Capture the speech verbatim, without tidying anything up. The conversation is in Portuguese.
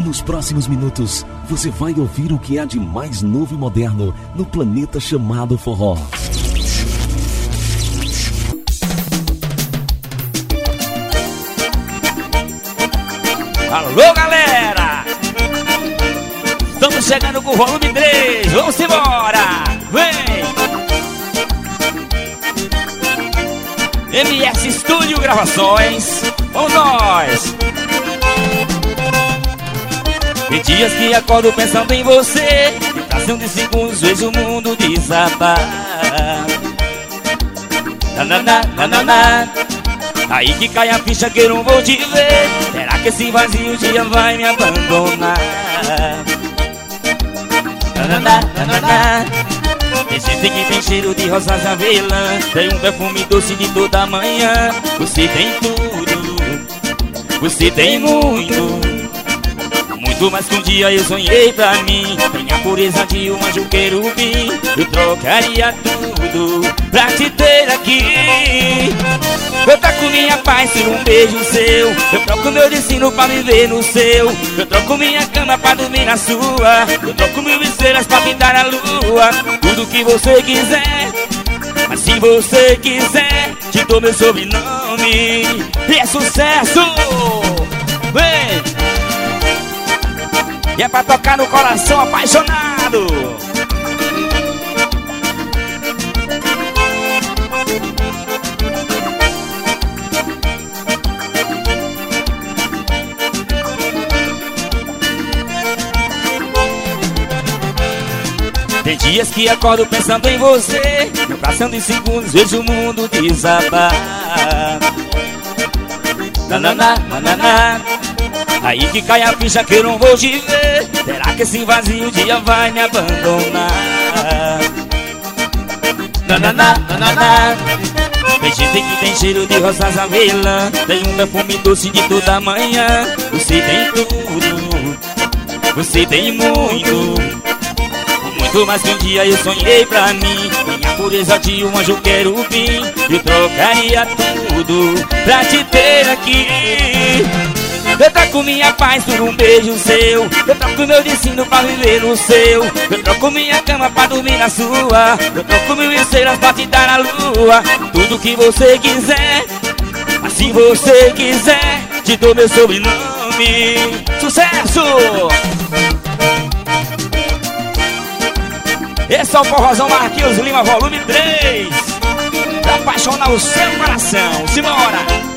Nos próximos minutos, você vai ouvir o que há de mais novo e moderno no planeta chamado forró. Alô, galera! Estamos chegando com o volume três. Vamos embora! Vem! M S Estúdio Gravações. Vamos nós! Tem dias que acordo pensando em você, em fração de segundos vejo o mundo desabar. Nanana, nanana. Aí que cai a ficha que eu não vou te ver. Será que esse vazio um dia vai me abandonar? Nanana, nanana. Tem gente que tem cheiro de rosas de avelã, tem um perfume doce de toda manhã. Você tem tudo, você tem muito, muito mais que um dia eu sonhei pra mim. Tem a pureza de um anjo querubim. Eu trocaria tudo pra te ter aqui. Eu troco minha paz por um beijo seu. Eu troco meu destino pra viver no seu. Eu troco minha cama pra dormir na sua. Eu troco mil estrelas pra pintar a lua. Tudo que você quiser, mas se você quiser, te dou meu sobrenome. E é sucesso! Vem! E é pra tocar no coração apaixonado. Tem dias que acordo pensando em você, no fração de segundos vejo o mundo desabar. Nanana, nanana. Aí que cai a ficha que eu não vou te ver. Será que esse vazio um dia vai me abandonar? Nanana, nanana. Tem gente que tem cheiro de rosas avelã, tem um perfume doce de toda manhã. Você tem tudo, você tem muito, muito mais que um dia eu sonhei pra mim. Tem a pureza de um anjo querubim. Eu trocaria tudo pra te ter aqui. Eu troco minha paz por um beijo seu. Eu troco meu destino pra viver no seu. Eu troco minha cama pra dormir na sua. Eu troco mil estrelas pra te dar a lua. Tudo que você quiser, mas se você quiser, te dou meu sobrenome. Sucesso! Esse é o Forrozão Marquinhos Lima, volume três. Pra apaixonar o seu coração. Simbora!